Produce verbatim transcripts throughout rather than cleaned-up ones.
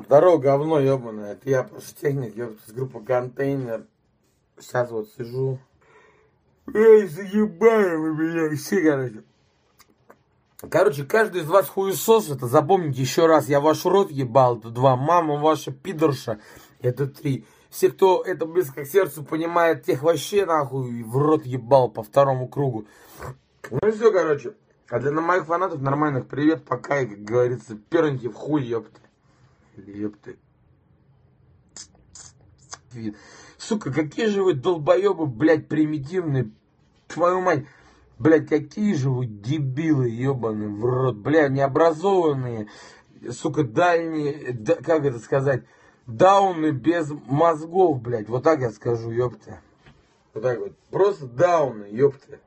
Здорово, говно ебаное. Это я, техник, ёпта, с группы Контейнер. Сейчас вот сижу. Эй, заебали вы меня все, короче. Короче, каждый из вас хуесос, это запомните еще раз. Я ваш рот ебал, это два. Мама ваша пидорша, это три. Все, кто это близко к сердцу понимает, тех вообще нахуй в рот ебал по второму кругу. Ну и все, короче. А для моих фанатов нормальных привет, пока, и, как говорится, перники в хуй, ёпты. Ёпты. Сука, какие же вы долбоебы, блядь, примитивные. Твою мать. Блядь, какие же вы дебилы, ебаные в рот. Блядь, необразованные. Сука, дальние, да, как это сказать, дауны без мозгов, блядь. Вот так я скажу, ёпты. Вот так вот. Просто дауны, ёпты.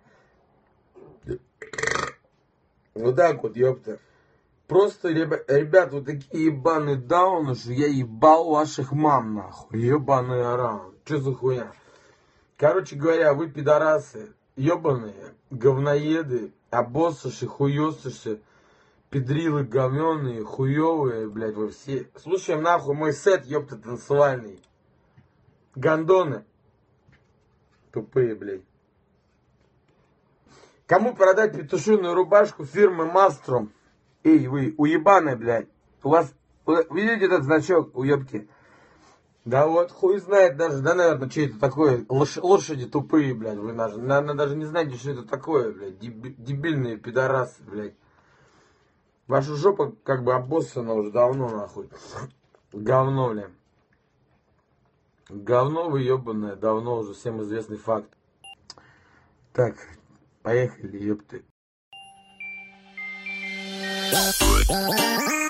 Вот так вот, ёпта. Просто, ребят, вот такие ебаные дауны, что я ебал ваших мам, нахуй. Ебаные оран. Че за хуйня? Короче говоря, вы пидорасы, ебаные, говноеды, обоссыши, хуёсыши, педрилы говнёные, хуёвые, блядь, вы все. Слушаем нахуй мой сет, ёпта, танцевальный. Гондоны. Тупые, блядь. Кому продать петушиную рубашку фирмы Мастром? Эй, вы уебаны, блядь. У вас, видите этот значок, уебки? Да вот, хуй знает даже, да, наверное, что это такое. Лош, лошади тупые, блядь. Вы, наверное, даже не знаете, что это такое, блядь. Дебильные пидорасы, блядь. Ваша жопа как бы обоссана уже давно, нахуй. Говно, блядь. Говно вы ебаное, давно уже всем известный факт. Так, поехали, ёпты.